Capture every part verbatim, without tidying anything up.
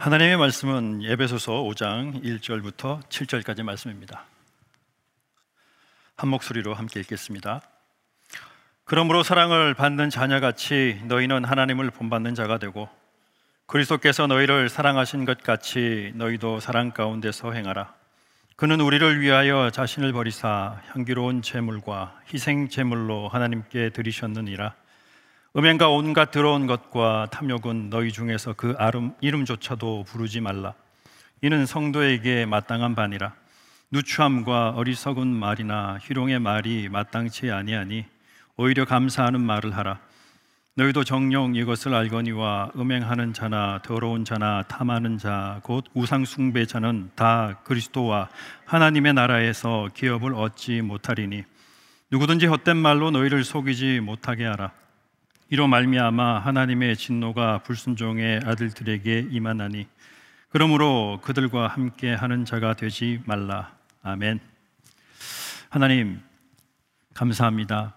하나님의 말씀은 에베소서 오 장 일 절부터 칠 절까지 말씀입니다. 한 목소리로 함께 읽겠습니다. 그러므로 사랑을 받는 자녀같이 너희는 하나님을 본받는 자가 되고 그리스도께서 너희를 사랑하신 것 같이 너희도 사랑 가운데서 행하라. 그는 우리를 위하여 자신을 버리사 향기로운 제물과 희생 제물로 하나님께 드리셨느니라. 음행과 온갖 더러운 것과 탐욕은 너희 중에서 그 아름, 이름조차도 부르지 말라. 이는 성도에게 마땅한 바니라. 누추함과 어리석은 말이나 희롱의 말이 마땅치 아니하니 오히려 감사하는 말을 하라. 너희도 정녕 이것을 알거니와 음행하는 자나 더러운 자나 탐하는 자 곧 우상 숭배자는 다 그리스도와 하나님의 나라에서 기업을 얻지 못하리니 누구든지 헛된 말로 너희를 속이지 못하게 하라. 이로 말미암아 하나님의 진노가 불순종의 아들들에게 임하나니 그러므로 그들과 함께 하는 자가 되지 말라. 아멘. 하나님 감사합니다.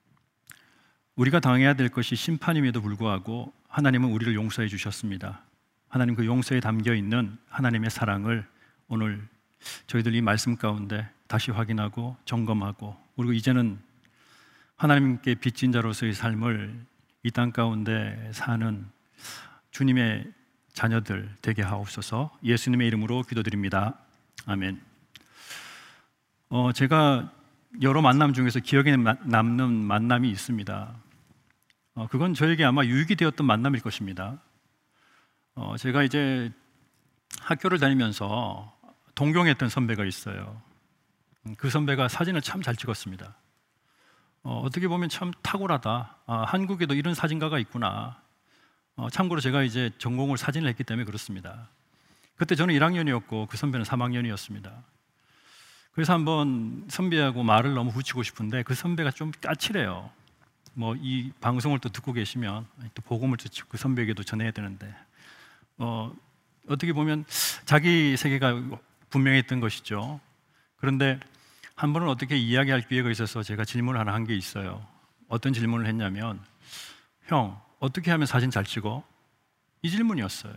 우리가 당해야 될 것이 심판임에도 불구하고 하나님은 우리를 용서해 주셨습니다. 하나님 그 용서에 담겨 있는 하나님의 사랑을 오늘 저희들 이 말씀 가운데 다시 확인하고 점검하고, 그리고 이제는 하나님께 빚진 자로서의 삶을 이 땅 가운데 사는 주님의 자녀들 되게 하옵소서. 예수님의 이름으로 기도드립니다. 아멘. 어, 제가 여러 만남 중에서 기억에 남는 만남이 있습니다. 어, 그건 저에게 아마 유익이 되었던 만남일 것입니다. 어, 제가 이제 학교를 다니면서 동경했던 선배가 있어요. 그 선배가 사진을 참 잘 찍었습니다. 어, 어떻게 보면 참 탁월하다. 아, 한국에도 이런 사진가가 있구나. 어, 참고로 제가 이제 전공을 사진을 했기 때문에 그렇습니다. 그때 저는 일 학년이었고 그 선배는 삼 학년이었습니다. 그래서 한번 선배하고 말을 너무 붙이고 싶은데 그 선배가 좀 까칠해요. 뭐 이 방송을 또 듣고 계시면 또 복음을 그 선배에게도 전해야 되는데 어, 어떻게 보면 자기 세계가 분명했던 것이죠. 그런데 한 번은 어떻게 이야기할 기회가 있어서 제가 질문을 하나 한 게 있어요. 어떤 질문을 했냐면, 형, 어떻게 하면 사진 잘 찍어? 이 질문이었어요.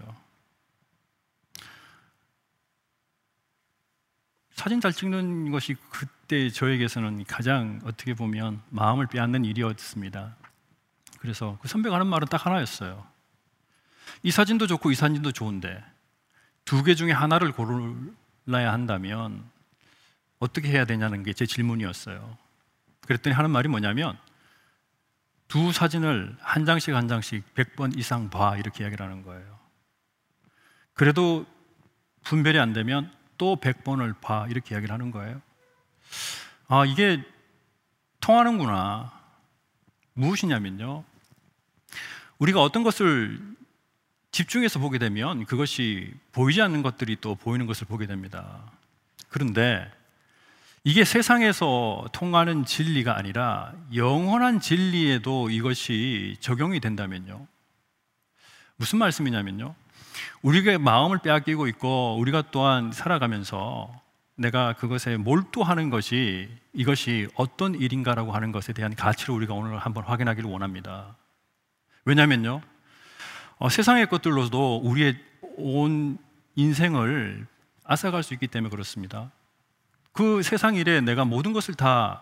사진 잘 찍는 것이 그때 저에게서는 가장 어떻게 보면 마음을 빼앗는 일이었습니다. 그래서 그 선배가 하는 말은 딱 하나였어요. 이 사진도 좋고 이 사진도 좋은데 두 개 중에 하나를 고르려야 한다면 어떻게 해야 되냐는 게 제 질문이었어요. 그랬더니 하는 말이 뭐냐면, 두 사진을 한 장씩 한 장씩 백 번 이상 봐, 이렇게 이야기를 하는 거예요. 그래도 분별이 안 되면 또 백 번을 봐, 이렇게 이야기를 하는 거예요. 아, 이게 통하는구나. 무엇이냐면요, 우리가 어떤 것을 집중해서 보게 되면 그것이 보이지 않는 것들이 또 보이는 것을 보게 됩니다. 그런데 이게 세상에서 통하는 진리가 아니라 영원한 진리에도 이것이 적용이 된다면요, 무슨 말씀이냐면요, 우리가 마음을 빼앗기고 있고 우리가 또한 살아가면서 내가 그것에 몰두하는 것이 이것이 어떤 일인가라고 하는 것에 대한 가치를 우리가 오늘 한번 확인하기를 원합니다. 왜냐면요, 어, 세상의 것들로도 우리의 온 인생을 앗아갈 수 있기 때문에 그렇습니다. 그 세상 일에 내가 모든 것을 다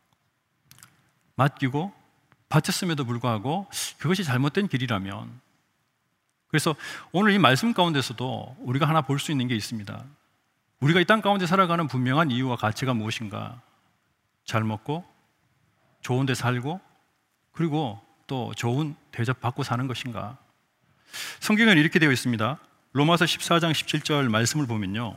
맡기고 바쳤음에도 불구하고 그것이 잘못된 길이라면, 그래서 오늘 이 말씀 가운데서도 우리가 하나 볼 수 있는 게 있습니다. 우리가 이 땅 가운데 살아가는 분명한 이유와 가치가 무엇인가? 잘 먹고 좋은 데 살고 그리고 또 좋은 대접 받고 사는 것인가? 성경에는 이렇게 되어 있습니다. 로마서 십사 장 십칠 절 말씀을 보면요,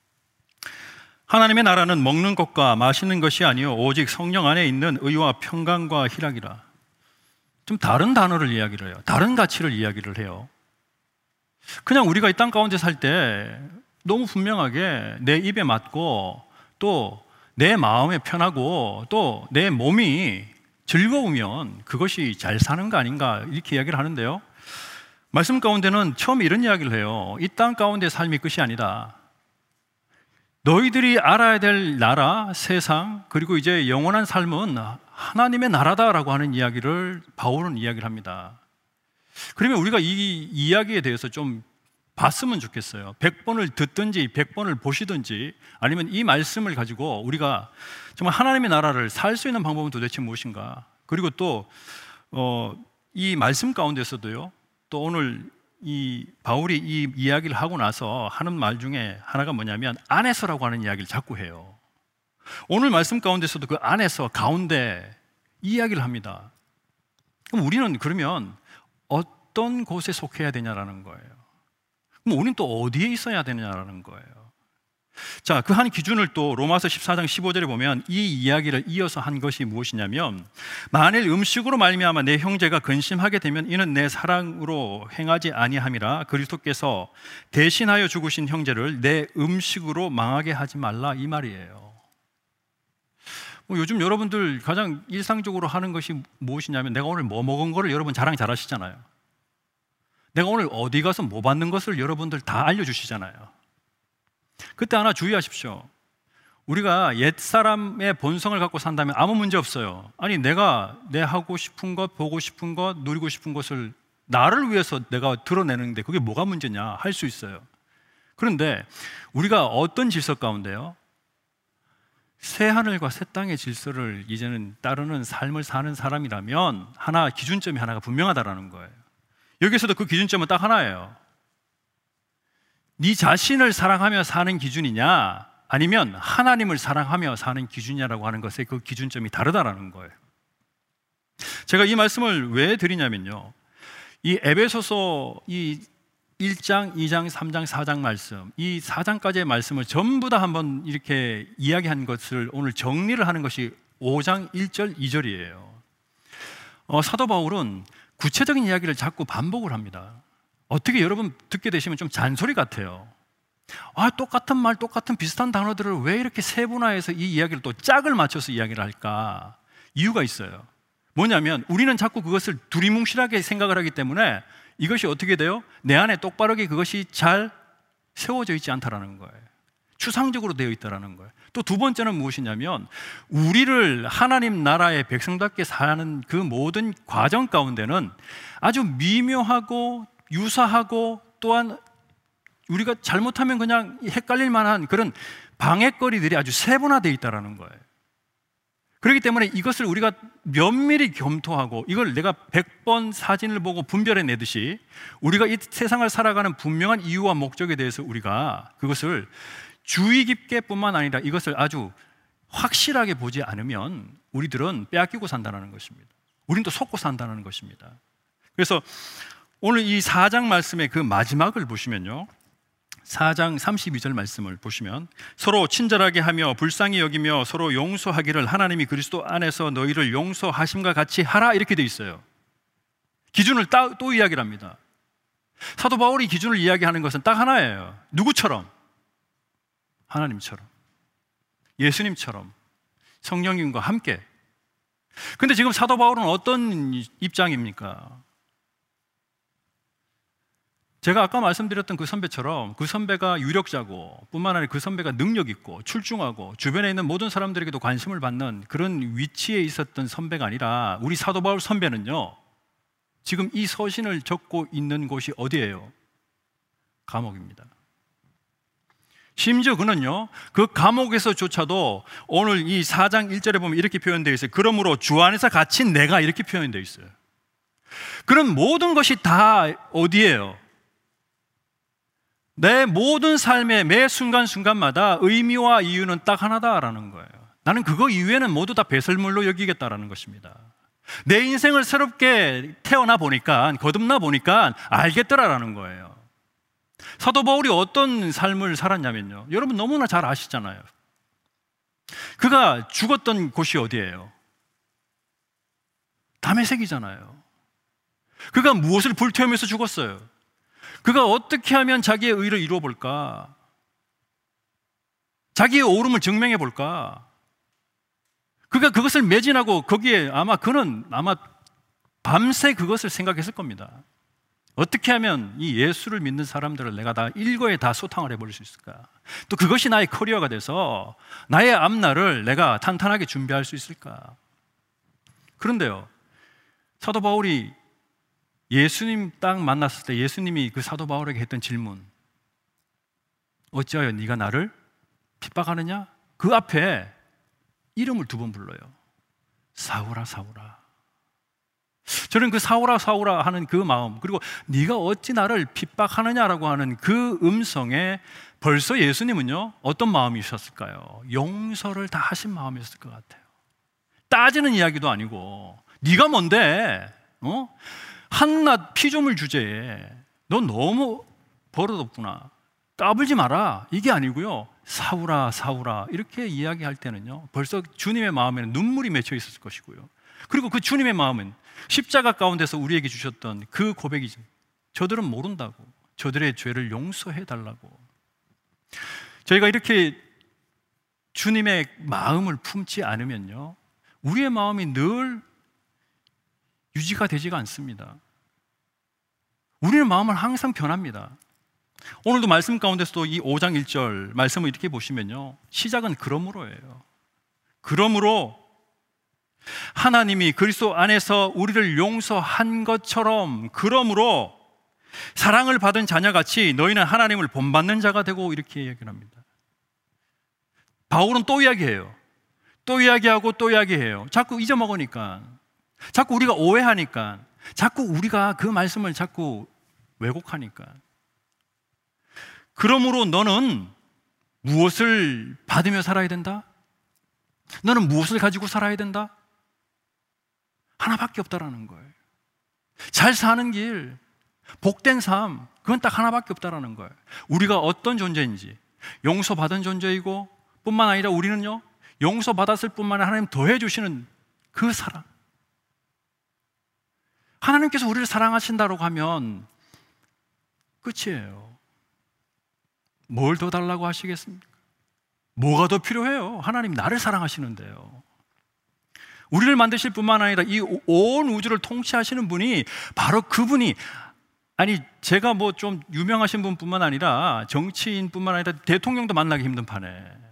하나님의 나라는 먹는 것과 마시는 것이 아니요 오직 성령 안에 있는 의와 평강과 희락이라. 좀 다른 단어를 이야기를 해요. 다른 가치를 이야기를 해요. 그냥 우리가 이 땅 가운데 살 때 너무 분명하게 내 입에 맞고 또 내 마음에 편하고 또 내 몸이 즐거우면 그것이 잘 사는 거 아닌가, 이렇게 이야기를 하는데요, 말씀 가운데는 처음에 이런 이야기를 해요. 이 땅 가운데 삶이 끝이 아니다. 너희들이 알아야 될 나라, 세상, 그리고 이제 영원한 삶은 하나님의 나라다라고 하는 이야기를 바울은 이야기를 합니다. 그러면 우리가 이 이야기에 대해서 좀 봤으면 좋겠어요. 백 번을 듣든지 백 번을 보시든지, 아니면 이 말씀을 가지고 우리가 정말 하나님의 나라를 살 수 있는 방법은 도대체 무엇인가? 그리고 또 어, 이 말씀 가운데서도요, 또 오늘 이 바울이 이 이야기를 하고 나서 하는 말 중에 하나가 뭐냐면 안에서라고 하는 이야기를 자꾸 해요. 오늘 말씀 가운데서도 그 안에서, 가운데 이 이야기를 합니다. 그럼 우리는 그러면 어떤 곳에 속해야 되냐라는 거예요. 그럼 우리는 또 어디에 있어야 되느냐라는 거예요. 자, 그 한 기준을 또 로마서 십사 장 십오 절에 보면 이 이야기를 이어서 한 것이 무엇이냐면, 만일 음식으로 말미암아 내 형제가 근심하게 되면 이는 내 사랑으로 행하지 아니함이라. 그리스도께서 대신하여 죽으신 형제를 내 음식으로 망하게 하지 말라, 이 말이에요. 뭐 요즘 여러분들 가장 일상적으로 하는 것이 무엇이냐면, 내가 오늘 뭐 먹은 거를 여러분 자랑 잘 하시잖아요. 내가 오늘 어디 가서 뭐 받는 것을 여러분들 다 알려주시잖아요. 그때 하나 주의하십시오. 우리가 옛사람의 본성을 갖고 산다면 아무 문제 없어요. 아니, 내가 내 하고 싶은 것, 보고 싶은 것, 누리고 싶은 것을 나를 위해서 내가 드러내는데 그게 뭐가 문제냐 할 수 있어요. 그런데 우리가 어떤 질서 가운데요, 새 하늘과 새 땅의 질서를 이제는 따르는 삶을 사는 사람이라면 하나, 기준점이 하나가 분명하다라는 거예요. 여기서도 그 기준점은 딱 하나예요. 네 자신을 사랑하며 사는 기준이냐, 아니면 하나님을 사랑하며 사는 기준이냐라고 하는 것의 그 기준점이 다르다라는 거예요. 제가 이 말씀을 왜 드리냐면요, 이 에베소서 이 일 장, 이 장, 삼 장, 사 장 말씀, 이 사 장까지의 말씀을 전부 다 한번 이렇게 이야기한 것을 오늘 정리를 하는 것이 오 장 일 절, 이 절이에요. 어, 사도 바울은 구체적인 이야기를 자꾸 반복을 합니다. 어떻게 여러분 듣게 되시면 좀 잔소리 같아요. 아, 똑같은 말, 똑같은 비슷한 단어들을 왜 이렇게 세분화해서 이 이야기를 또 짝을 맞춰서 이야기를 할까? 이유가 있어요. 뭐냐면 우리는 자꾸 그것을 두리뭉실하게 생각을 하기 때문에 이것이 어떻게 돼요? 내 안에 똑바르게 그것이 잘 세워져 있지 않다라는 거예요. 추상적으로 되어 있다라는 거예요. 또 두 번째는 무엇이냐면, 우리를 하나님 나라의 백성답게 사는 그 모든 과정 가운데는 아주 미묘하고 유사하고, 또한 우리가 잘못하면 그냥 헷갈릴 만한 그런 방해거리들이 아주 세분화되어 있다는 거예요. 그렇기 때문에 이것을 우리가 면밀히 검토하고, 이걸 내가 백 번 사진을 보고 분별해내듯이 우리가 이 세상을 살아가는 분명한 이유와 목적에 대해서 우리가 그것을 주의 깊게 뿐만 아니라 이것을 아주 확실하게 보지 않으면 우리들은 빼앗기고 산다는 것입니다. 우린 또 속고 산다는 것입니다. 그래서 오늘 이 사 장 말씀의 그 마지막을 보시면요, 사 장 삼십이 절 말씀을 보시면, 서로 친절하게 하며 불쌍히 여기며 서로 용서하기를 하나님이 그리스도 안에서 너희를 용서하심과 같이 하라, 이렇게 돼 있어요. 기준을 또, 또 이야기를 합니다. 사도 바울이 기준을 이야기하는 것은 딱 하나예요. 누구처럼? 하나님처럼, 예수님처럼, 성령님과 함께. 근데 지금 사도 바울은 어떤 입장입니까? 제가 아까 말씀드렸던 그 선배처럼, 그 선배가 유력자고 뿐만 아니라 그 선배가 능력 있고 출중하고 주변에 있는 모든 사람들에게도 관심을 받는 그런 위치에 있었던 선배가 아니라, 우리 사도 바울 선배는요, 지금 이 서신을 적고 있는 곳이 어디예요? 감옥입니다. 심지어 그는요, 그 감옥에서조차도 오늘 이 사 장 일 절에 보면 이렇게 표현되어 있어요. 그러므로 주 안에서 갇힌 내가, 이렇게 표현되어 있어요. 그런 모든 것이 다 어디예요? 내 모든 삶의 매 순간순간마다 의미와 이유는 딱 하나다라는 거예요. 나는 그거 이외에는 모두 다 배설물로 여기겠다라는 것입니다. 내 인생을 새롭게 태어나 보니까, 거듭나 보니까 알겠더라라는 거예요. 사도 바울이 어떤 삶을 살았냐면요, 여러분 너무나 잘 아시잖아요. 그가 죽었던 곳이 어디예요? 다메섹이잖아요. 그가 무엇을 불태우면서 죽었어요? 그가 어떻게 하면 자기의 의를 이루어 볼까? 자기의 옳음을 증명해 볼까? 그가 그것을 매진하고 거기에 아마 그는 아마 밤새 그것을 생각했을 겁니다. 어떻게 하면 이 예수를 믿는 사람들을 내가 다 일거에 다 소탕을 해버릴 수 있을까? 또 그것이 나의 커리어가 돼서 나의 앞날을 내가 탄탄하게 준비할 수 있을까? 그런데요, 사도 바울이 예수님 딱 만났을 때 예수님이 그 사도 바울에게 했던 질문, 어찌하여 네가 나를 핍박하느냐? 그 앞에 이름을 두 번 불러요. 사울아 사울아. 저는 그 사울아 사울아 하는 그 마음, 그리고 네가 어찌 나를 핍박하느냐라고 하는 그 음성에 벌써 예수님은요 어떤 마음이셨을까요? 용서를 다 하신 마음이었을 것 같아요. 따지는 이야기도 아니고 네가 뭔데? 어? 한낱 피조물 주제에 너 너무 버릇없구나, 까불지 마라, 이게 아니고요. 사울아 사울아 이렇게 이야기할 때는요 벌써 주님의 마음에는 눈물이 맺혀 있었을 것이고요. 그리고 그 주님의 마음은 십자가 가운데서 우리에게 주셨던 그 고백이지, 저들은 모른다고, 저들의 죄를 용서해 달라고. 저희가 이렇게 주님의 마음을 품지 않으면요 우리의 마음이 늘 유지가 되지가 않습니다. 우리의 마음은 항상 변합니다. 오늘도 말씀 가운데서도 이 오 장 일 절 말씀을 이렇게 보시면요 시작은 그러므로예요. 그러므로 하나님이 그리스도 안에서 우리를 용서한 것처럼, 그러므로 사랑을 받은 자녀같이 너희는 하나님을 본받는 자가 되고, 이렇게 이야기를 합니다. 바울은 또 이야기해요. 또 이야기하고 또 이야기해요. 자꾸 잊어먹으니까, 자꾸 우리가 오해하니까, 자꾸 우리가 그 말씀을 자꾸 왜곡하니까. 그러므로 너는 무엇을 받으며 살아야 된다? 너는 무엇을 가지고 살아야 된다? 하나밖에 없다라는 거예요. 잘 사는 길, 복된 삶, 그건 딱 하나밖에 없다라는 거예요. 우리가 어떤 존재인지, 용서받은 존재이고 뿐만 아니라 우리는요 용서받았을 뿐만 아니라 하나님 더해 주시는 그 사랑. 하나님께서 우리를 사랑하신다고 하면 끝이에요. 뭘 더 달라고 하시겠습니까? 뭐가 더 필요해요? 하나님 나를 사랑하시는데요. 우리를 만드실 뿐만 아니라 이 온 우주를 통치하시는 분이 바로 그분이, 아니 제가 뭐 좀 유명하신 분뿐만 아니라 정치인뿐만 아니라 대통령도 만나기 힘든 판에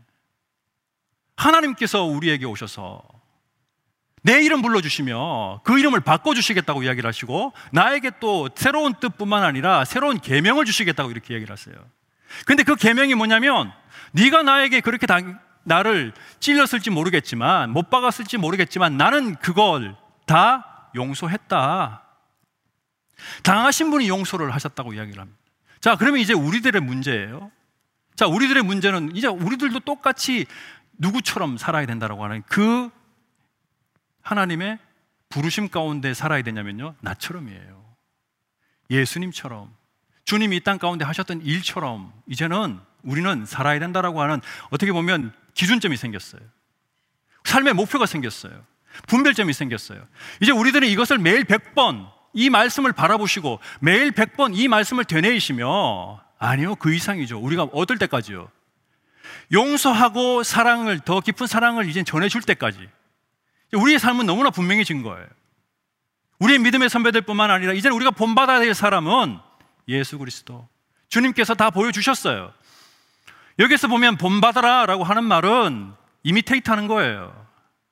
하나님께서 우리에게 오셔서 내 이름 불러주시며 그 이름을 바꿔주시겠다고 이야기를 하시고, 나에게 또 새로운 뜻뿐만 아니라 새로운 계명을 주시겠다고 이렇게 이야기를 하세요. 근데 그 계명이 뭐냐면, 네가 나에게 그렇게 다, 나를 찔렀을지 모르겠지만, 못 박았을지 모르겠지만 나는 그걸 다 용서했다. 당하신 분이 용서를 하셨다고 이야기를 합니다. 자, 그러면 이제 우리들의 문제예요. 자, 우리들의 문제는 이제 우리들도 똑같이 누구처럼 살아야 된다고 하는 그 하나님의 부르심 가운데 살아야 되냐면요, 나처럼이에요. 예수님처럼, 주님이 이 땅 가운데 하셨던 일처럼 이제는 우리는 살아야 된다라고 하는, 어떻게 보면 기준점이 생겼어요. 삶의 목표가 생겼어요. 분별점이 생겼어요. 이제 우리들은 이것을 매일 백 번 이 말씀을 바라보시고 매일 백 번 이 말씀을 되뇌이시며, 아니요, 그 이상이죠. 우리가 얻을 때까지요. 용서하고 사랑을, 더 깊은 사랑을 이제 전해줄 때까지 우리의 삶은 너무나 분명해진 거예요. 우리의 믿음의 선배들 뿐만 아니라 이제는 우리가 본받아야 될 사람은 예수 그리스도, 주님께서 다 보여주셨어요. 여기서 보면 본받아라 라고 하는 말은 이미테이트 하는 거예요.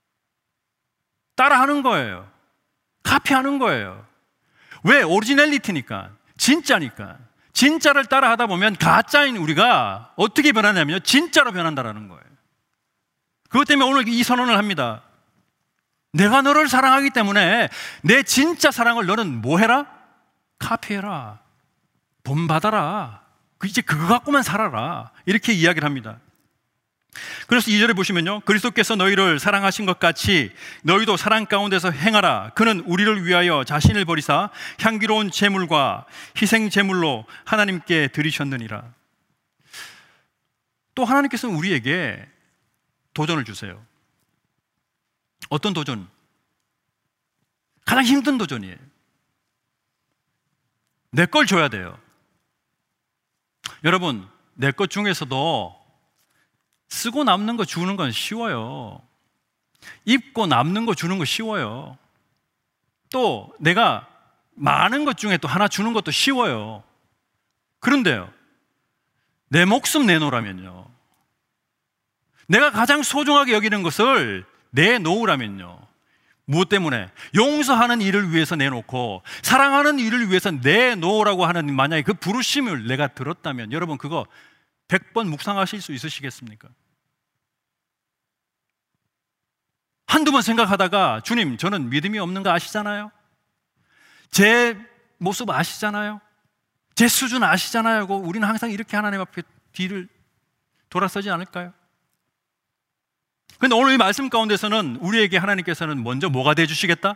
따라하는 거예요. 카피하는 거예요. 왜? 오리지널리티니까, 진짜니까. 진짜를 따라하다 보면 가짜인 우리가 어떻게 변하냐면요, 진짜로 변한다라는 거예요. 그것 때문에 오늘 이 선언을 합니다. 내가 너를 사랑하기 때문에 내 진짜 사랑을 너는 뭐 해라? 카피해라. 본받아라. 이제 그거 갖고만 살아라. 이렇게 이야기를 합니다. 그래서 이 절에 보시면요, 그리스도께서 너희를 사랑하신 것 같이 너희도 사랑 가운데서 행하라. 그는 우리를 위하여 자신을 버리사 향기로운 제물과 희생 제물로 하나님께 드리셨느니라. 또 하나님께서는 우리에게 도전을 주세요. 어떤 도전? 가장 힘든 도전이에요. 내 걸 줘야 돼요. 여러분, 내 것 중에서도 쓰고 남는 거 주는 건 쉬워요. 입고 남는 거 주는 거 쉬워요. 또 내가 많은 것 중에 또 하나 주는 것도 쉬워요. 그런데요, 내 목숨 내놓으라면요, 내가 가장 소중하게 여기는 것을 내놓으라면요, 무엇 때문에? 용서하는 일을 위해서 내놓고 사랑하는 일을 위해서 내놓으라고 하는 만약에 그 부르심을 내가 들었다면, 여러분 그거 백 번 묵상하실 수 있으시겠습니까? 한두 번 생각하다가 주님, 저는 믿음이 없는 거 아시잖아요. 제 모습 아시잖아요. 제 수준 아시잖아요 하고 우리는 항상 이렇게 하나님 앞에 뒤를 돌아서지 않을까요? 그런데 오늘 이 말씀 가운데서는 우리에게 하나님께서는 먼저 뭐가 되어주시겠다?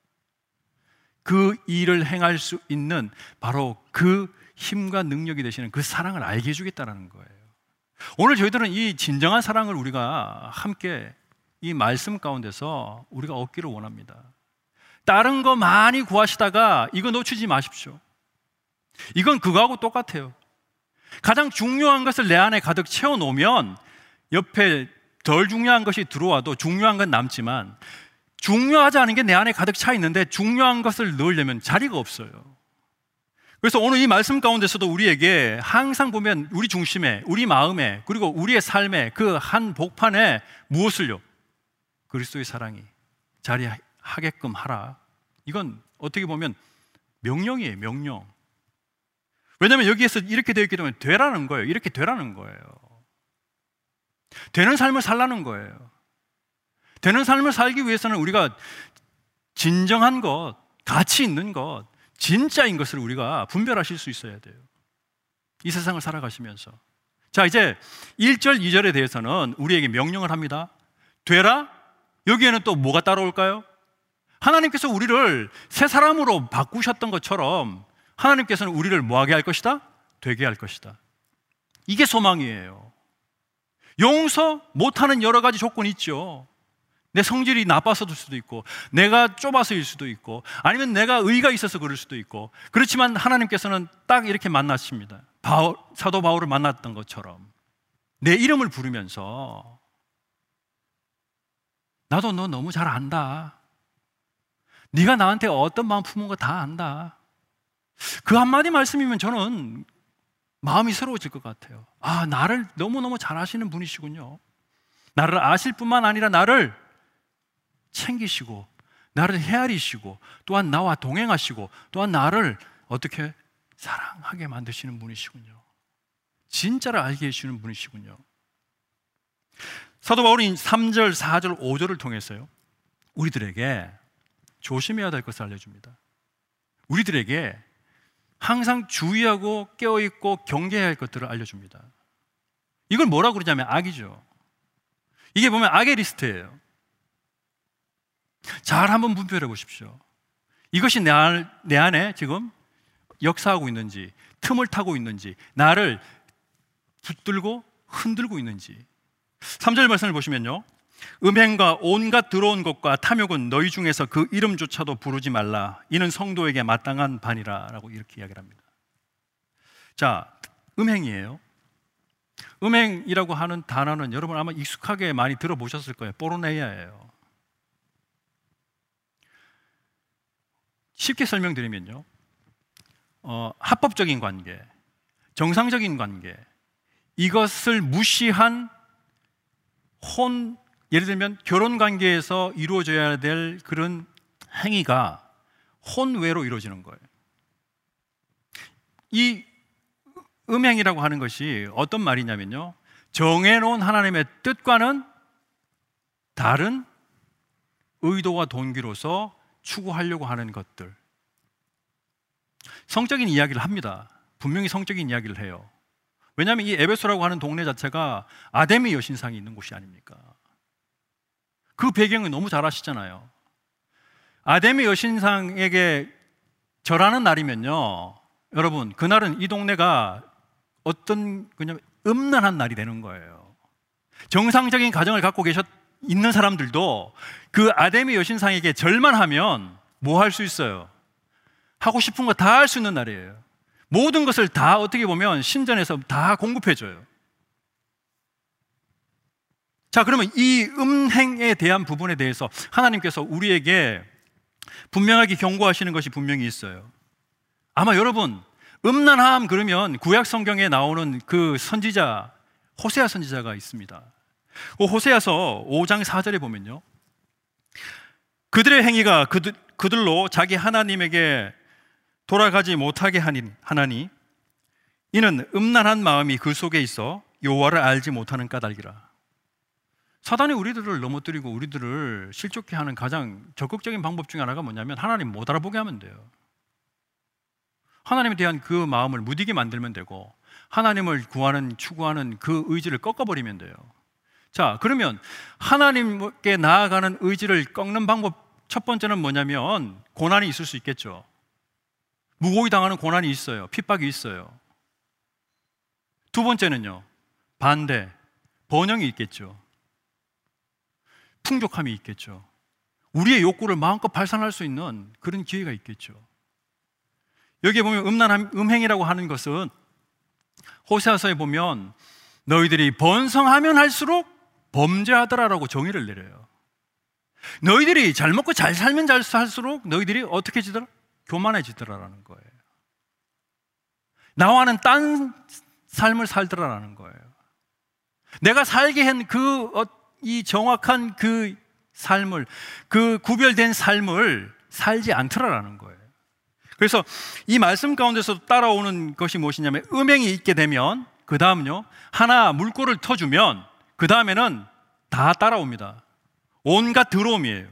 그 일을 행할 수 있는 바로 그 힘과 능력이 되시는 그 사랑을 알게 해주겠다는 거예요. 오늘 저희들은 이 진정한 사랑을 우리가 함께 이 말씀 가운데서 우리가 얻기를 원합니다. 다른 거 많이 구하시다가 이거 놓치지 마십시오. 이건 그거하고 똑같아요. 가장 중요한 것을 내 안에 가득 채워놓으면 옆에 덜 중요한 것이 들어와도 중요한 건 남지만, 중요하지 않은 게 내 안에 가득 차 있는데 중요한 것을 넣으려면 자리가 없어요. 그래서 오늘 이 말씀 가운데서도 우리에게 항상 보면 우리 중심에, 우리 마음에, 그리고 우리의 삶에 그 한 복판에 무엇을요? 그리스도의 사랑이 자리하게끔 하라. 이건 어떻게 보면 명령이에요, 명령. 왜냐하면 여기에서 이렇게 되어 있기 때문에 되라는 거예요. 이렇게 되라는 거예요. 되는 삶을 살라는 거예요. 되는 삶을 살기 위해서는 우리가 진정한 것, 가치 있는 것, 진짜인 것을 우리가 분별하실 수 있어야 돼요. 이 세상을 살아가시면서. 자, 이제 일 절, 이 절에 대해서는 우리에게 명령을 합니다. 되라? 여기에는 또 뭐가 따라올까요? 하나님께서 우리를 새 사람으로 바꾸셨던 것처럼 하나님께서는 우리를 뭐하게 할 것이다? 되게 할 것이다. 이게 소망이에요. 용서 못하는 여러 가지 조건이 있죠. 내 성질이 나빠서일 수도 있고, 내가 좁아서일 수도 있고, 아니면 내가 의가 있어서 그럴 수도 있고. 그렇지만 하나님께서는 딱 이렇게 만나십니다. 바울, 사도 바울을 만났던 것처럼 내 이름을 부르면서 나도 너 너무 잘 안다. 네가 나한테 어떤 마음 품은 거 다 안다. 그 한마디 말씀이면 저는 마음이 새로워질 것 같아요. 아, 나를 너무너무 잘 아시는 분이시군요. 나를 아실 뿐만 아니라 나를 챙기시고, 나를 헤아리시고, 또한 나와 동행하시고, 또한 나를 어떻게 사랑하게 만드시는 분이시군요. 진짜를 알게 해주시는 분이시군요. 사도 바울이 삼 절, 사 절, 오 절을 통해서요, 우리들에게 조심해야 될 것을 알려줍니다. 우리들에게 항상 주의하고 깨어있고 경계해야 할 것들을 알려줍니다. 이걸 뭐라고 그러냐면 악이죠. 이게 보면 악의 리스트예요. 잘 한번 분별해 보십시오. 이것이 내, 안, 내 안에 지금 역사하고 있는지, 틈을 타고 있는지, 나를 붙들고 흔들고 있는지. 삼 절 말씀을 보시면요, 음행과 온갖 더러운 것과 탐욕은 너희 중에서 그 이름조차도 부르지 말라. 이는 성도에게 마땅한 반이라 라고 이렇게 이야기를 합니다. 자, 음행이에요. 음행이라고 하는 단어는 여러분 아마 익숙하게 많이 들어보셨을 거예요. 포르네이아예요. 쉽게 설명드리면요, 어, 합법적인 관계, 정상적인 관계, 이것을 무시한 혼, 예를 들면 결혼 관계에서 이루어져야 될 그런 행위가 혼외로 이루어지는 거예요. 이 음행이라고 하는 것이 어떤 말이냐면요, 정해놓은 하나님의 뜻과는 다른 의도와 동기로서 추구하려고 하는 것들. 성적인 이야기를 합니다. 분명히 성적인 이야기를 해요. 왜냐하면 이 에베소라고 하는 동네 자체가 아데미 여신상이 있는 곳이 아닙니까? 그 배경을 너무 잘 아시잖아요. 아데미 여신상에게 절하는 날이면요, 여러분, 그날은 이 동네가 어떤 그냥 음란한 날이 되는 거예요. 정상적인 가정을 갖고 계셨 있는 사람들도 그 아데미 여신상에게 절만 하면 뭐 할 수 있어요? 하고 싶은 거 다 할 수 있는 날이에요. 모든 것을 다 어떻게 보면 신전에서 다 공급해줘요. 자, 그러면 이 음행에 대한 부분에 대해서 하나님께서 우리에게 분명하게 경고하시는 것이 분명히 있어요. 아마 여러분, 음란함 그러면 구약 성경에 나오는 그 선지자 호세아 선지자가 있습니다. 그 호세아서 오 장 사 절에 보면요, 그들의 행위가 그들, 그들로 자기 하나님에게 돌아가지 못하게 하니, 하나니 이는 음란한 마음이 그 속에 있어 여호와를 알지 못하는 까닭이라. 사단이 우리들을 넘어뜨리고 우리들을 실족케 하는 가장 적극적인 방법 중에 하나가 뭐냐면 하나님 못 알아보게 하면 돼요. 하나님에 대한 그 마음을 무디게 만들면 되고 하나님을 구하는, 추구하는 그 의지를 꺾어버리면 돼요. 자, 그러면 하나님께 나아가는 의지를 꺾는 방법 첫 번째는 뭐냐면 고난이 있을 수 있겠죠. 무고히 당하는 고난이 있어요. 핍박이 있어요. 두 번째는요, 반대, 번영이 있겠죠. 풍족함이 있겠죠. 우리의 욕구를 마음껏 발산할 수 있는 그런 기회가 있겠죠. 여기에 보면 음란함, 음행이라고 하는 것은 호세아서에 보면 너희들이 번성하면 할수록 범죄하더라라고 정의를 내려요. 너희들이 잘 먹고 잘 살면 잘 살수록 너희들이 어떻게 지더라? 교만해지더라라는 거예요. 나와는 딴 삶을 살더라라는 거예요. 내가 살게 한 그 이 정확한 그 삶을, 그 구별된 삶을 살지 않더라라는 거예요. 그래서 이 말씀 가운데서 따라오는 것이 무엇이냐면 음행이 있게 되면 그 다음요, 하나 물꼬를 터주면 그 다음에는 다 따라옵니다. 온갖 더러움이에요.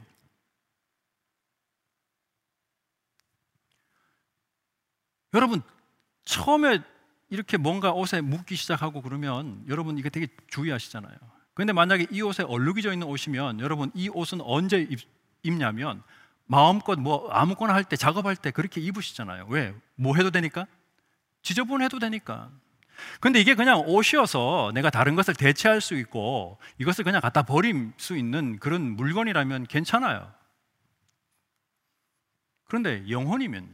여러분, 처음에 이렇게 뭔가 옷에 묻기 시작하고 그러면 여러분 이거 되게 주의하시잖아요. 그런데 만약에 이 옷에 얼룩이 져 있는 옷이면 여러분 이 옷은 언제 입, 입냐면 마음껏 뭐 아무거나 할 때, 작업할 때 그렇게 입으시잖아요. 왜? 뭐 해도 되니까? 지저분해도 되니까. 근데 이게 그냥 옷이어서 내가 다른 것을 대체할 수 있고 이것을 그냥 갖다 버릴 수 있는 그런 물건이라면 괜찮아요. 그런데 영혼이면요,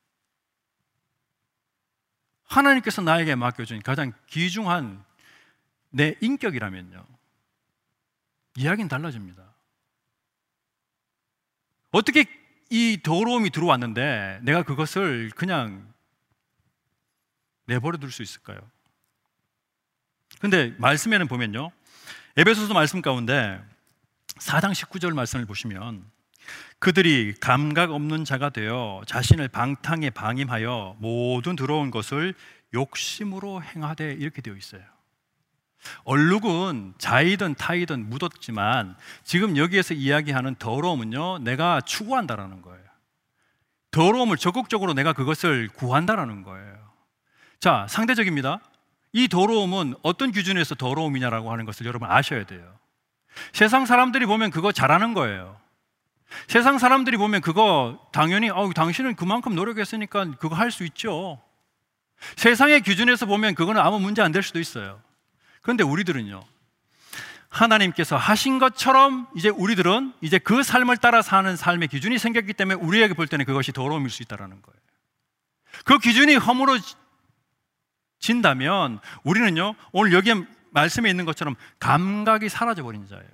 하나님께서 나에게 맡겨준 가장 귀중한 내 인격이라면요, 이야기는 달라집니다. 어떻게 이 더러움이 들어왔는데 내가 그것을 그냥 내버려 둘 수 있을까요? 근데 말씀에는 보면요, 에베소서 말씀 가운데 사 장 십구 절 말씀을 보시면 그들이 감각 없는 자가 되어 자신을 방탕에 방임하여 모든 더러운 것을 욕심으로 행하되 이렇게 되어 있어요. 얼룩은 자이든 타이든 묻었지만 지금 여기에서 이야기하는 더러움은요, 내가 추구한다라는 거예요. 더러움을 적극적으로 내가 그것을 구한다라는 거예요. 자, 상대적입니다. 이 더러움은 어떤 기준에서 더러움이냐라고 하는 것을 여러분 아셔야 돼요. 세상 사람들이 보면 그거 잘하는 거예요. 세상 사람들이 보면 그거 당연히 어, 당신은 그만큼 노력했으니까 그거 할 수 있죠. 세상의 기준에서 보면 그거는 아무 문제 안 될 수도 있어요. 그런데 우리들은요, 하나님께서 하신 것처럼 이제 우리들은 이제 그 삶을 따라 사는 삶의 기준이 생겼기 때문에 우리에게 볼 때는 그것이 더러움일 수 있다는 거예요. 그 기준이 허물어진다면 우리는요, 오늘 여기에 말씀에 있는 것처럼 감각이 사라져버린 자예요.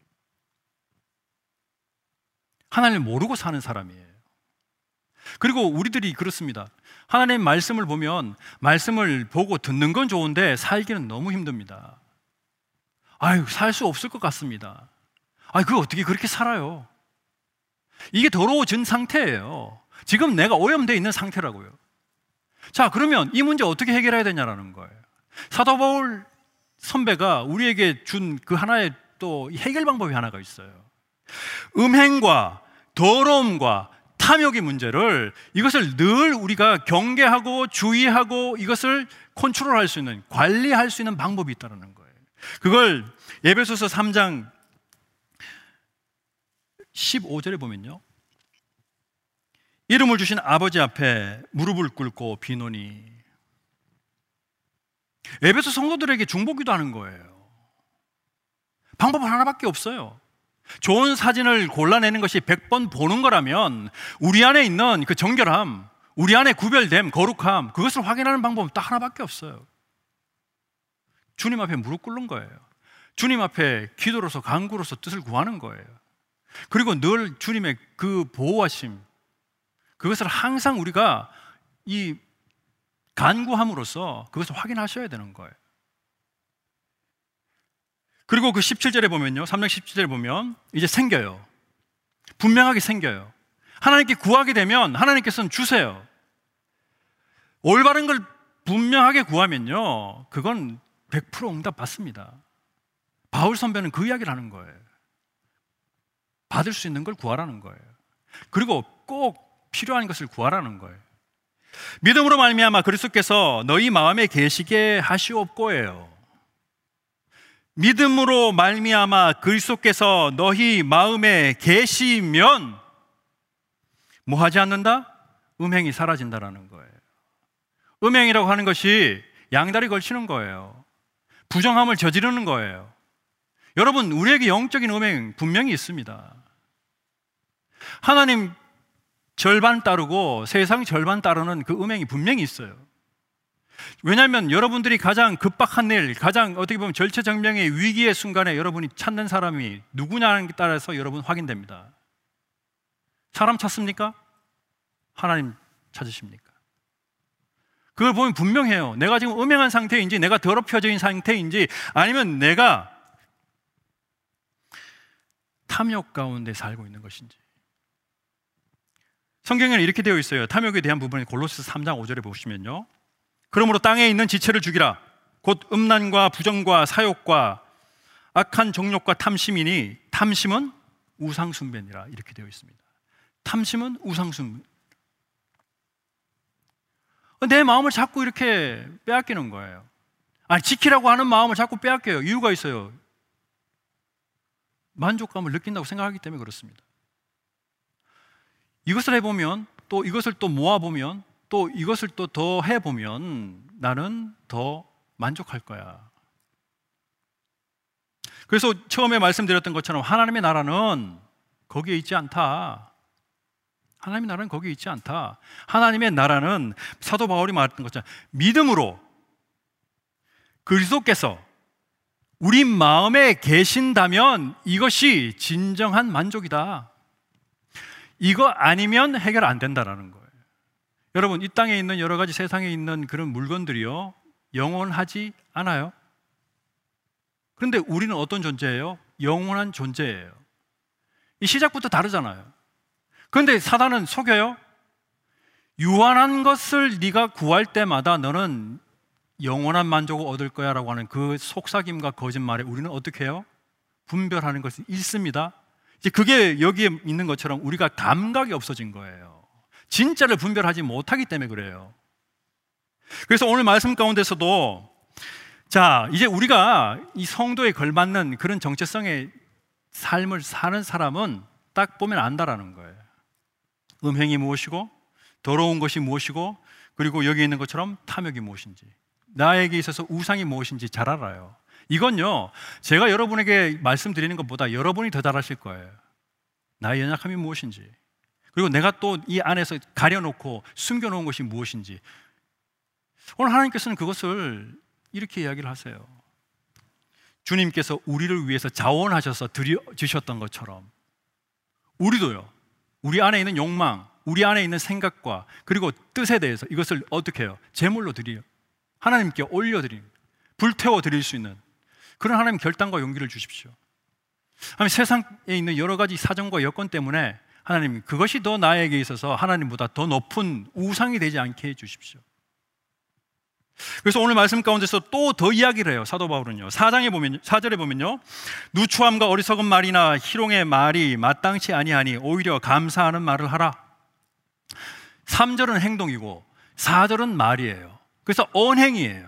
하나님을 모르고 사는 사람이에요. 그리고 우리들이 그렇습니다. 하나님 말씀을 보면 말씀을 보고 듣는 건 좋은데 살기는 너무 힘듭니다. 아유, 살 수 없을 것 같습니다. 아유, 그거 어떻게 그렇게 살아요? 이게 더러워진 상태예요. 지금 내가 오염되어 있는 상태라고요. 자, 그러면 이 문제 어떻게 해결해야 되냐라는 거예요. 사도 바울 선배가 우리에게 준 그 하나의 또 해결 방법이 하나가 있어요. 음행과 더러움과 탐욕의 문제를, 이것을 늘 우리가 경계하고 주의하고 이것을 컨트롤할 수 있는, 관리할 수 있는 방법이 있다는 거예요. 그걸 에베소서 삼 장 십오 절에 보면요, 이름을 주신 아버지 앞에 무릎을 꿇고 비노니. 에베소 성도들에게 중보기도 하는 거예요. 방법은 하나밖에 없어요. 좋은 사진을 골라내는 것이 백 번 보는 거라면 우리 안에 있는 그 정결함, 우리 안에 구별됨, 거룩함, 그것을 확인하는 방법은 딱 하나밖에 없어요. 주님 앞에 무릎 꿇는 거예요. 주님 앞에 기도로서 간구로서 뜻을 구하는 거예요. 그리고 늘 주님의 그 보호하심, 그것을 항상 우리가 이 간구함으로써 그것을 확인하셔야 되는 거예요. 그리고 그 십칠 절에 보면요, 삼 장 십칠 절에 보면 이제 생겨요. 분명하게 생겨요. 하나님께 구하게 되면 하나님께서는 주세요. 올바른 걸 분명하게 구하면요, 그건 백 퍼센트 응답 받습니다. 바울 선배는 그 이야기를 하는 거예요. 받을 수 있는 걸 구하라는 거예요. 그리고 꼭 필요한 것을 구하라는 거예요. 믿음으로 말미암아 그리스도께서 너희 마음에 계시게 하시옵고예요. 믿음으로 말미암아 그리스도께서 너희 마음에 계시면 뭐 하지 않는다? 음행이 사라진다라는 거예요. 음행이라고 하는 것이 양다리 걸치는 거예요. 부정함을 저지르는 거예요. 여러분, 우리에게 영적인 음행 분명히 있습니다. 하나님 절반 따르고 세상 절반 따르는 그 음행이 분명히 있어요. 왜냐하면 여러분들이 가장 급박한 일, 가장 어떻게 보면 절체절명의 위기의 순간에 여러분이 찾는 사람이 누구냐에 따라서 여러분 확인됩니다. 사람 찾습니까? 하나님 찾으십니까? 그걸 보면 분명해요. 내가 지금 음행한 상태인지, 내가 더럽혀져 있는 상태인지, 아니면 내가 탐욕 가운데 살고 있는 것인지. 성경에는 이렇게 되어 있어요. 탐욕에 대한 부분을 골로새서 삼 장 오 절에 보시면요, 그러므로 땅에 있는 지체를 죽이라. 곧 음란과 부정과 사욕과 악한 정욕과 탐심이니 탐심은 우상숭배니라. 이렇게 되어 있습니다. 탐심은 우상숭배. 내 마음을 자꾸 이렇게 빼앗기는 거예요. 아니, 지키라고 하는 마음을 자꾸 빼앗겨요. 이유가 있어요. 만족감을 느낀다고 생각하기 때문에 그렇습니다. 이것을 해보면, 또 이것을 또 모아보면, 또 이것을 또 더 해보면 나는 더 만족할 거야. 그래서 처음에 말씀드렸던 것처럼 하나님의 나라는 거기에 있지 않다. 하나님의 나라는 거기에 있지 않다. 하나님의 나라는 사도 바울이 말했던 것처럼 믿음으로 그리스도께서 우리 마음에 계신다면 이것이 진정한 만족이다. 이거 아니면 해결 안 된다라는 거예요. 여러분, 이 땅에 있는 여러 가지 세상에 있는 그런 물건들이요, 영원하지 않아요. 그런데 우리는 어떤 존재예요? 영원한 존재예요. 이 시작부터 다르잖아요. 그런데 사단은 속여요. 유한한 것을 네가 구할 때마다 너는 영원한 만족을 얻을 거야 라고 하는 그 속삭임과 거짓말에 우리는 어떻게 해요? 분별하는 것을 잃습니다. 이제 그게 여기에 있는 것처럼 우리가 감각이 없어진 거예요. 진짜를 분별하지 못하기 때문에 그래요. 그래서 오늘 말씀 가운데서도 자, 이제 우리가 이 성도에 걸맞는 그런 정체성의 삶을 사는 사람은 딱 보면 안다라는 거예요. 음행이 무엇이고, 더러운 것이 무엇이고, 그리고 여기 있는 것처럼 탐욕이 무엇인지, 나에게 있어서 우상이 무엇인지 잘 알아요. 이건요, 제가 여러분에게 말씀드리는 것보다 여러분이 더 잘 아실 거예요. 나의 연약함이 무엇인지, 그리고 내가 또 이 안에서 가려놓고 숨겨놓은 것이 무엇인지. 오늘 하나님께서는 그것을 이렇게 이야기를 하세요. 주님께서 우리를 위해서 자원하셔서 드려주셨던 것처럼 우리도요, 우리 안에 있는 욕망, 우리 안에 있는 생각과 그리고 뜻에 대해서 이것을 어떻게 해요? 제물로 드려요. 하나님께 올려드립니다. 불태워 드릴 수 있는 그런 하나님 결단과 용기를 주십시오. 하나님, 세상에 있는 여러 가지 사정과 여건 때문에 하나님, 그것이 더 나에게 있어서 하나님보다 더 높은 우상이 되지 않게 해주십시오. 그래서 오늘 말씀 가운데서 또 더 이야기를 해요. 사도 바울은요, 사 장에 보면, 사 절에 보면요, 누추함과 어리석은 말이나 희롱의 말이 마땅치 아니하니 오히려 감사하는 말을 하라. 삼 절은 행동이고 사 절은 말이에요. 그래서 언행이에요.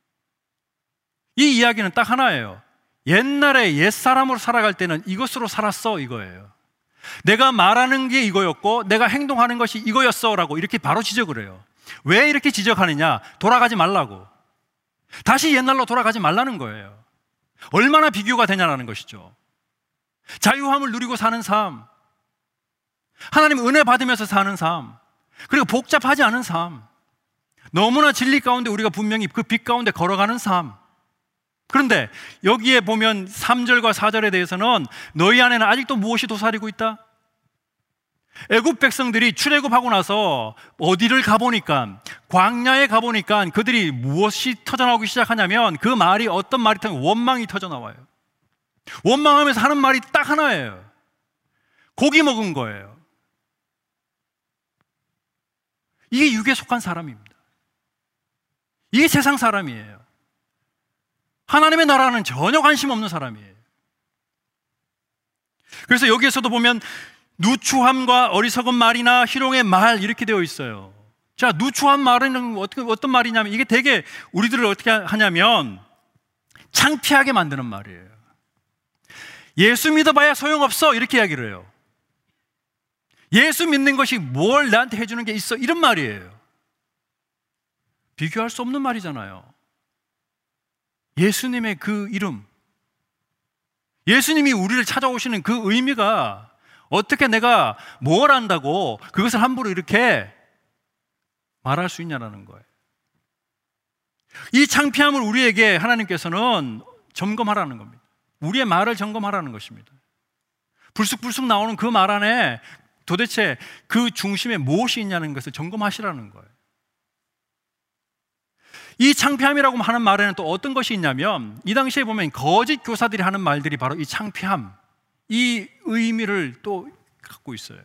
이 이야기는 딱 하나예요. 옛날에 옛사람으로 살아갈 때는 이것으로 살았어, 이거예요. 내가 말하는 게 이거였고 내가 행동하는 것이 이거였어 라고 이렇게 바로 지적을 해요. 왜 이렇게 지적하느냐? 돌아가지 말라고. 다시 옛날로 돌아가지 말라는 거예요. 얼마나 비교가 되냐라는 것이죠. 자유함을 누리고 사는 삶, 하나님 은혜 받으면서 사는 삶, 그리고 복잡하지 않은 삶, 너무나 진리 가운데 우리가 분명히 그 빛 가운데 걸어가는 삶. 그런데 여기에 보면 삼 절과 사 절에 대해서는 너희 안에는 아직도 무엇이 도사리고 있다? 애굽 백성들이 출애굽하고 나서 어디를 가보니까, 광야에 가보니까 그들이 무엇이 터져나오기 시작하냐면 그 말이 어떤 말이 터져, 원망이 터져나와요. 원망하면서 하는 말이 딱 하나예요. 고기 먹은 거예요. 이게 육에 속한 사람입니다. 이게 세상 사람이에요. 하나님의 나라는 전혀 관심 없는 사람이에요. 그래서 여기에서도 보면 누추함과 어리석은 말이나 희롱의 말 이렇게 되어 있어요. 자, 누추한 말은 어떤, 어떤 말이냐면 이게 되게 우리들을 어떻게 하냐면 창피하게 만드는 말이에요. 예수 믿어봐야 소용없어 이렇게 이야기를 해요. 예수 믿는 것이 뭘 나한테 해주는 게 있어 이런 말이에요. 비교할 수 없는 말이잖아요. 예수님의 그 이름, 예수님이 우리를 찾아오시는 그 의미가 어떻게 내가 뭘 안다고 그것을 함부로 이렇게 말할 수 있냐라는 거예요. 이 창피함을 우리에게 하나님께서는 점검하라는 겁니다. 우리의 말을 점검하라는 것입니다. 불쑥불쑥 나오는 그 말 안에 도대체 그 중심에 무엇이 있냐는 것을 점검하시라는 거예요. 이 창피함이라고 하는 말에는 또 어떤 것이 있냐면 이 당시에 보면 거짓 교사들이 하는 말들이 바로 이 창피함, 이 의미를 또 갖고 있어요.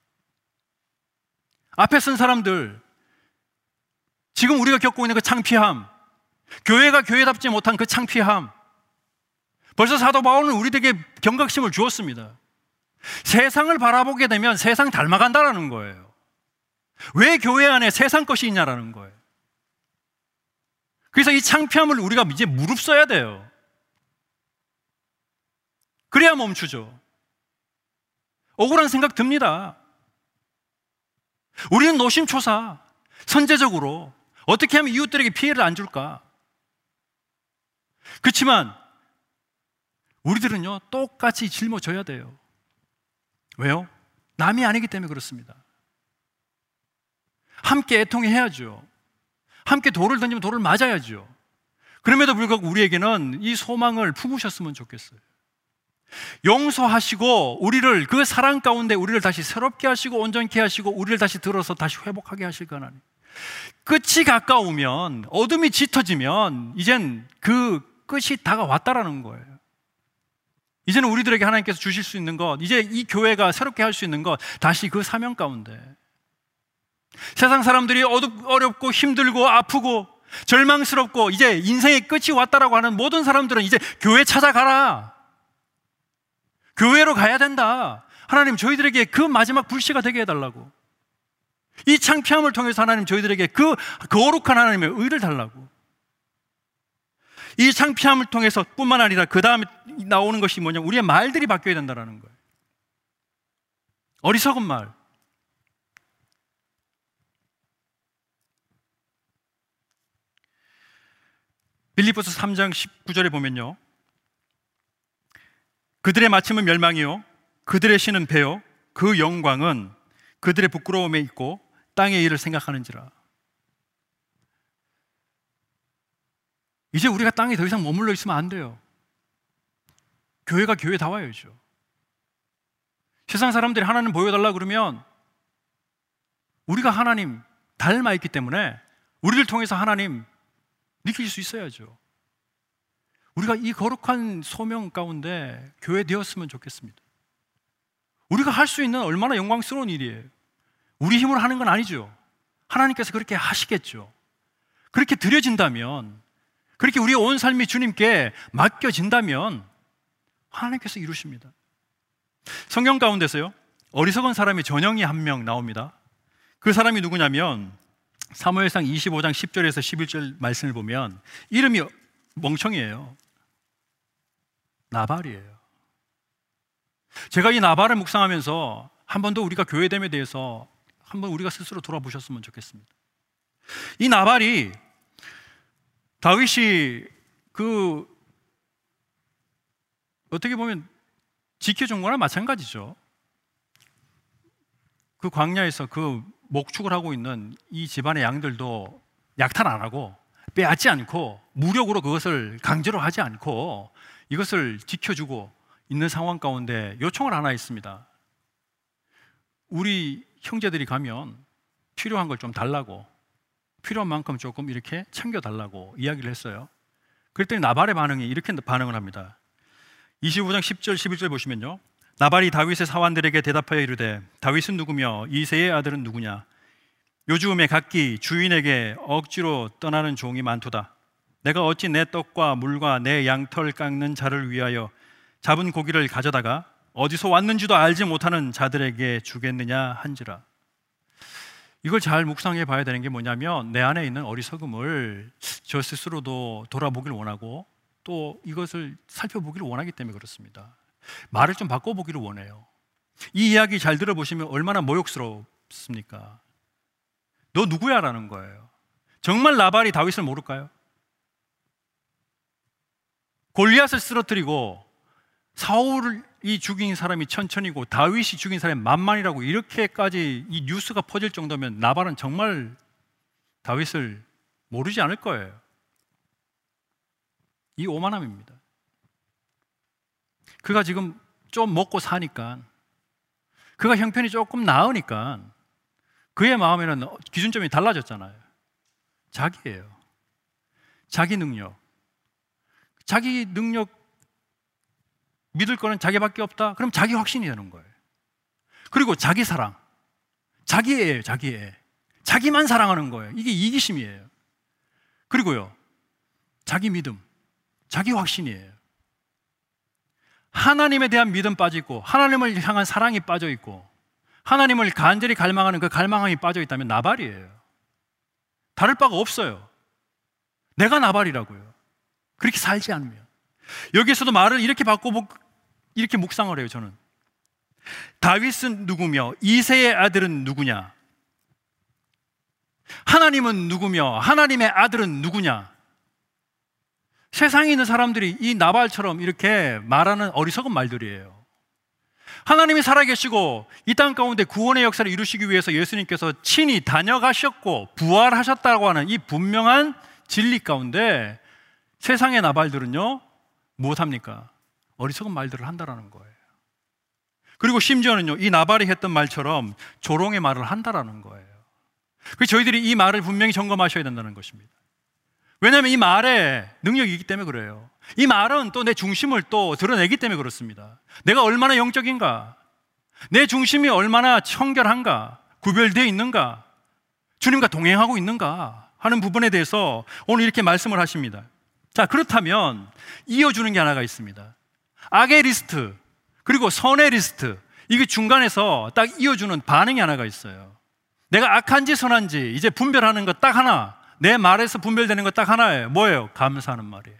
앞에 쓴 사람들, 지금 우리가 겪고 있는 그 창피함, 교회가 교회답지 못한 그 창피함, 벌써 사도 바울은 우리에게 경각심을 주었습니다. 세상을 바라보게 되면 세상 닮아간다라는 거예요. 왜 교회 안에 세상 것이 있냐라는 거예요. 그래서 이 창피함을 우리가 이제 무릅써야 돼요. 그래야 멈추죠. 억울한 생각 듭니다. 우리는 노심초사, 선제적으로 어떻게 하면 이웃들에게 피해를 안 줄까? 그렇지만 우리들은요 똑같이 짊어져야 돼요. 왜요? 남이 아니기 때문에 그렇습니다. 함께 애통해야죠. 함께 돌을 던지면 돌을 맞아야죠. 그럼에도 불구하고 우리에게는 이 소망을 품으셨으면 좋겠어요. 용서하시고 우리를 그 사랑 가운데 우리를 다시 새롭게 하시고 온전케 하시고 우리를 다시 들어서 다시 회복하게 하실 거 하나님. 끝이 가까우면, 어둠이 짙어지면 이젠 그 끝이 다가왔다라는 거예요. 이제는 우리들에게 하나님께서 주실 수 있는 것, 이제 이 교회가 새롭게 할 수 있는 것, 다시 그 사명 가운데 세상 사람들이 어둡, 어렵고 힘들고 아프고 절망스럽고 이제 인생의 끝이 왔다라고 하는 모든 사람들은 이제 교회 찾아가라, 교회로 가야 된다. 하나님 저희들에게 그 마지막 불씨가 되게 해달라고, 이 창피함을 통해서 하나님 저희들에게 그 거룩한 하나님의 의를 달라고. 이 창피함을 통해서 뿐만 아니라 그 다음에 나오는 것이 뭐냐면 우리의 말들이 바뀌어야 된다는 거예요. 어리석은 말, 빌립보서 삼 장 십구 절에 보면요, 그들의 마침은 멸망이요 그들의 신은 배요 그 영광은 그들의 부끄러움에 있고 땅의 일을 생각하는지라. 이제 우리가 땅에 더 이상 머물러 있으면 안 돼요. 교회가 교회다워야죠. 세상 사람들이 하나님 보여달라 그러면 우리가 하나님 닮아 있기 때문에 우리를 통해서 하나님 느낄 수 있어야죠. 우리가 이 거룩한 소명 가운데 교회 되었으면 좋겠습니다. 우리가 할 수 있는 얼마나 영광스러운 일이에요. 우리 힘으로 하는 건 아니죠. 하나님께서 그렇게 하시겠죠. 그렇게 드려진다면, 그렇게 우리의 온 삶이 주님께 맡겨진다면 하나님께서 이루십니다. 성경 가운데서요 어리석은 사람의 전형이 한 명 나옵니다. 그 사람이 누구냐면 사무엘상 이십오 장 십 절에서 십일 절 말씀을 보면 이름이 멍청이에요. 나발이에요. 제가 이 나발을 묵상하면서 한 번 더 우리가 교회됨에 대해서 한번 우리가 스스로 돌아보셨으면 좋겠습니다. 이 나발이 다윗이 그 어떻게 보면 지켜준 거나 마찬가지죠. 그 광야에서 그 목축을 하고 있는 이 집안의 양들도 약탈 안 하고 빼앗지 않고 무력으로 그것을 강제로 하지 않고 이것을 지켜주고 있는 상황 가운데 요청을 하나 했습니다. 우리 형제들이 가면 필요한 걸 좀 달라고, 필요한 만큼 조금 이렇게 챙겨달라고 이야기를 했어요. 그랬더니 나발의 반응이 이렇게 반응을 합니다. 이십오 장 십 절 십일 절 보시면요, 나발이 다윗의 사환들에게 대답하여 이르되 다윗은 누구며 이새의 아들은 누구냐? 요즘에 각기 주인에게 억지로 떠나는 종이 많도다. 내가 어찌 내 떡과 물과 내 양털 깎는 자를 위하여 잡은 고기를 가져다가 어디서 왔는지도 알지 못하는 자들에게 주겠느냐 한지라. 이걸 잘 묵상해 봐야 되는 게 뭐냐면, 내 안에 있는 어리석음을 저 스스로도 돌아보길 원하고 또 이것을 살펴보기를 원하기 때문에 그렇습니다. 말을 좀 바꿔보기를 원해요. 이 이야기 잘 들어보시면 얼마나 모욕스럽습니까? 너 누구야? 라는 거예요. 정말 나발이 다윗을 모를까요? 골리앗을 쓰러뜨리고 사울이 죽인 사람이 천천이고 다윗이 죽인 사람이 만만이라고 이렇게까지 이 뉴스가 퍼질 정도면 나발은 정말 다윗을 모르지 않을 거예요. 이 오만함입니다. 그가 지금 좀 먹고 사니까, 그가 형편이 조금 나으니까 그의 마음에는 기준점이 달라졌잖아요. 자기예요. 자기 능력. 자기 능력 믿을 거는 자기밖에 없다? 그럼 자기 확신이 되는 거예요. 그리고 자기 사랑. 자기예요, 자기예. 자기만 사랑하는 거예요. 이게 이기심이에요. 그리고요, 자기 믿음. 자기 확신이에요. 하나님에 대한 믿음 빠져 있고, 하나님을 향한 사랑이 빠져 있고, 하나님을 간절히 갈망하는 그 갈망함이 빠져 있다면 나발이에요. 다를 바가 없어요. 내가 나발이라고요. 그렇게 살지 않으면. 여기서도 말을 이렇게 바꿔보, 이렇게 묵상을 해요, 저는. 다윗은 누구며 이새의 아들은 누구냐? 하나님은 누구며 하나님의 아들은 누구냐? 세상에 있는 사람들이 이 나발처럼 이렇게 말하는 어리석은 말들이에요. 하나님이 살아계시고 이 땅 가운데 구원의 역사를 이루시기 위해서 예수님께서 친히 다녀가셨고 부활하셨다고 하는 이 분명한 진리 가운데 세상의 나발들은요, 무엇합니까? 어리석은 말들을 한다라는 거예요. 그리고 심지어는요, 이 나발이 했던 말처럼 조롱의 말을 한다라는 거예요. 그래서 저희들이 이 말을 분명히 점검하셔야 된다는 것입니다. 왜냐하면 이 말에 능력이 있기 때문에 그래요. 이 말은 또 내 중심을 또 드러내기 때문에 그렇습니다. 내가 얼마나 영적인가, 내 중심이 얼마나 청결한가, 구별되어 있는가, 주님과 동행하고 있는가 하는 부분에 대해서 오늘 이렇게 말씀을 하십니다. 자, 그렇다면 이어주는 게 하나가 있습니다. 악의 리스트 그리고 선의 리스트, 이게 중간에서 딱 이어주는 반응이 하나가 있어요. 내가 악한지 선한지 이제 분별하는 것 딱 하나, 내 말에서 분별되는 것 딱 하나예요. 뭐예요? 감사하는 말이에요.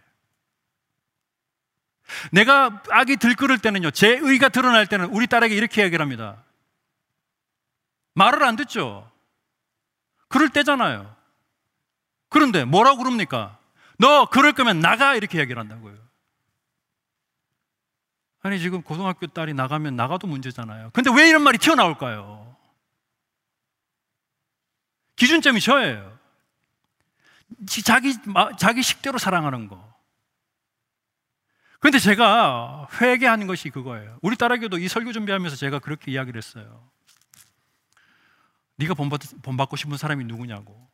내가 악이 들끓을 때는요, 제 의가 드러날 때는 우리 딸에게 이렇게 이야기를 합니다. 말을 안 듣죠? 그럴 때잖아요. 그런데 뭐라고 그럽니까? 너 그럴 거면 나가, 이렇게 이야기를 한다고요. 아니, 지금 고등학교 딸이 나가면 나가도 문제잖아요. 근데 왜 이런 말이 튀어나올까요? 기준점이 저예요. 자기, 자기 식대로 사랑하는 거. 그런데 제가 회개하는 것이 그거예요. 우리 딸에게도 이 설교 준비하면서 제가 그렇게 이야기를 했어요. 네가 본받, 본받고 싶은 사람이 누구냐고.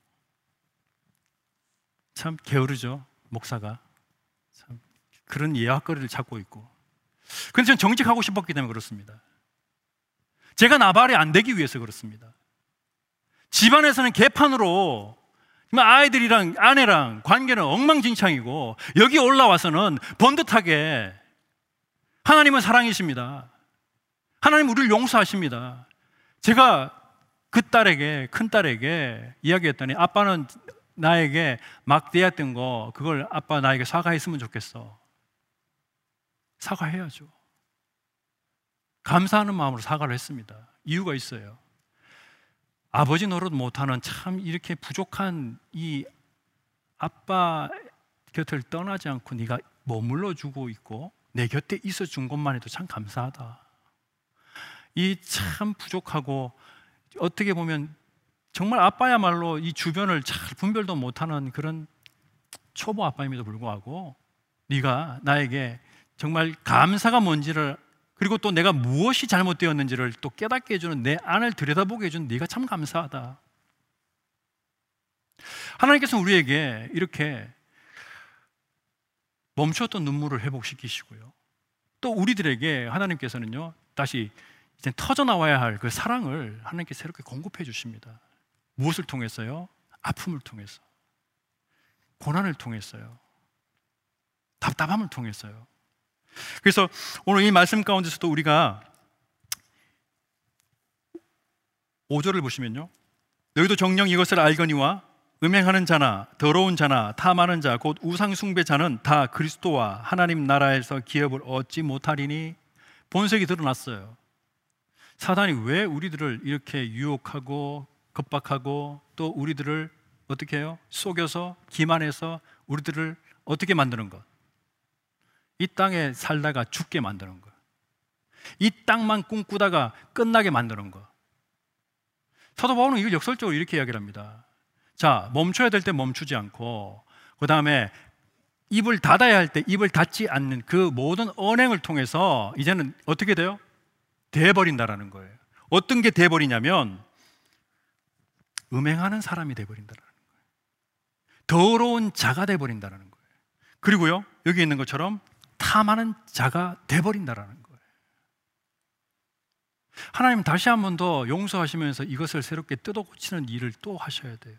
참 게으르죠, 목사가. 참 그런 예약거리를 찾고 있고. 그런데 저는 정직하고 싶었기 때문에 그렇습니다. 제가 나발이 안 되기 위해서 그렇습니다. 집안에서는 개판으로 아이들이랑 아내랑 관계는 엉망진창이고, 여기 올라와서는 번듯하게 하나님은 사랑이십니다. 하나님 우리를 용서하십니다. 제가 그 딸에게, 큰 딸에게 이야기했더니, 아빠는 나에게 막 대했던 거, 그걸 아빠 나에게 사과했으면 좋겠어. 사과해야죠. 감사하는 마음으로 사과를 했습니다. 이유가 있어요. 아버지 노릇 못하는 참 이렇게 부족한 이 아빠 곁을 떠나지 않고 네가 머물러 주고 있고 내 곁에 있어 준 것만 해도 참 감사하다. 이 참 부족하고 어떻게 보면 정말 아빠야말로 이 주변을 잘 분별도 못하는 그런 초보 아빠임에도 불구하고 네가 나에게 정말 감사가 뭔지를, 그리고 또 내가 무엇이 잘못되었는지를 또 깨닫게 해주는, 내 안을 들여다보게 해주는 네가 참 감사하다. 하나님께서는 우리에게 이렇게 멈추었던 눈물을 회복시키시고요, 또 우리들에게 하나님께서는요, 다시 이제 터져나와야 할 그 사랑을 하나님께 새롭게 공급해 주십니다. 무엇을 통해서요? 아픔을 통해서, 고난을 통해서요, 답답함을 통해서요. 그래서 오늘 이 말씀 가운데서도 우리가 오 절을 보시면요, 너희도 정녕 이것을 알거니와 음행하는 자나 더러운 자나 탐하는 자 곧 우상 숭배자는 다 그리스도와 하나님 나라에서 기업을 얻지 못하리니. 본색이 드러났어요. 사단이 왜 우리들을 이렇게 유혹하고 겁박하고 또 우리들을 어떻게 해요? 속여서 기만해서 우리들을 어떻게 만드는 것? 이 땅에 살다가 죽게 만드는 것, 이 땅만 꿈꾸다가 끝나게 만드는 것. 사도 바울은 이걸 역설적으로 이렇게 이야기를 합니다. 자, 멈춰야 될 때 멈추지 않고, 그 다음에 입을 닫아야 할 때 입을 닫지 않는 그 모든 언행을 통해서 이제는 어떻게 돼요? 돼버린다라는 거예요. 어떤 게 돼버리냐면 음행하는 사람이 돼버린다라는 거예요. 더러운 자가 돼버린다라는 거예요. 그리고요, 여기 있는 것처럼 탐하는 자가 돼버린다라는 거예요. 하나님 다시 한 번 더 용서하시면서 이것을 새롭게 뜯어 고치는 일을 또 하셔야 돼요.